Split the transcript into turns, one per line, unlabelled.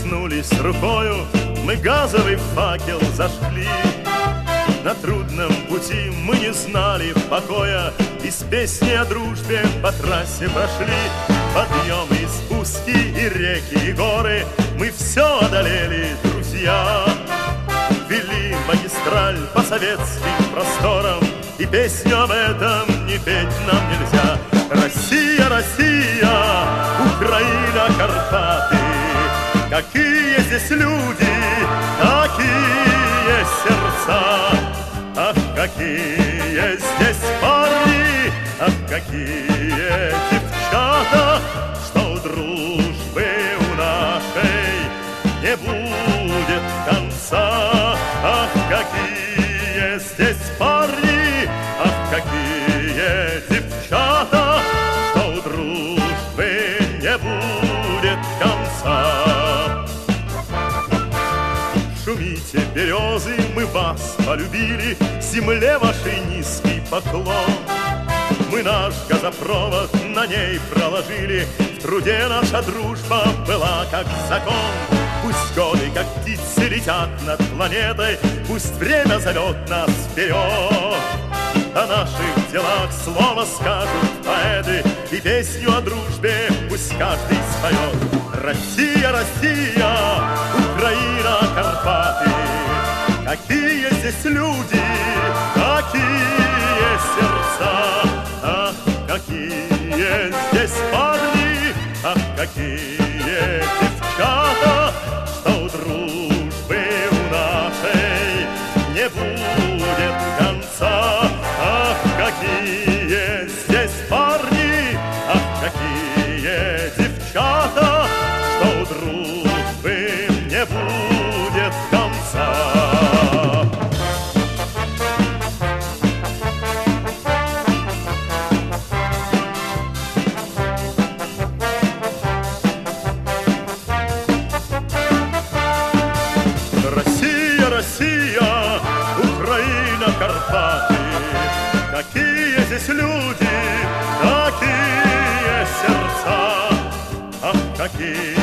коснулись рукою, мы газовый факел зажгли. На трудном пути мы не знали покоя, из песни о дружбе по трассе прошли. Подъемы и спуски, и реки, и горы, мы все одолели, друзья. Вели магистраль по советским просторам, и песню об этом не петь нам нельзя. Россия, Россия, Украина, Карпаты, какие здесь люди, какие сердца. Ах, какие здесь парни, ах, какие девчата, что у дружбы у нашей не будет конца. Ах, какие здесь парни, ах, какие девчата, что у дружбы не будет конца. Шумите, березы, мы вас полюбили, земле вашей низкий поклон. Мы наш газопровод на ней проложили, в труде наша дружба была как закон. Пусть годы, как птицы, летят над планетой, пусть время зовет нас вперед. О наших делах слово скажут поэты, и песню о дружбе пусть каждый споет. Россия, Россия, Украина, Карпаты, какие здесь люди, какие сердца. Ах, какие здесь парни, ах, какие девчата, что у дружбы у нашей не будет конца. Ах, какие здесь парни, ах, какие девчата, что у дружбы не будет конца. Россия, Россия, Украина, Карпаты, какие здесь люди, какие сердца. Ах, какие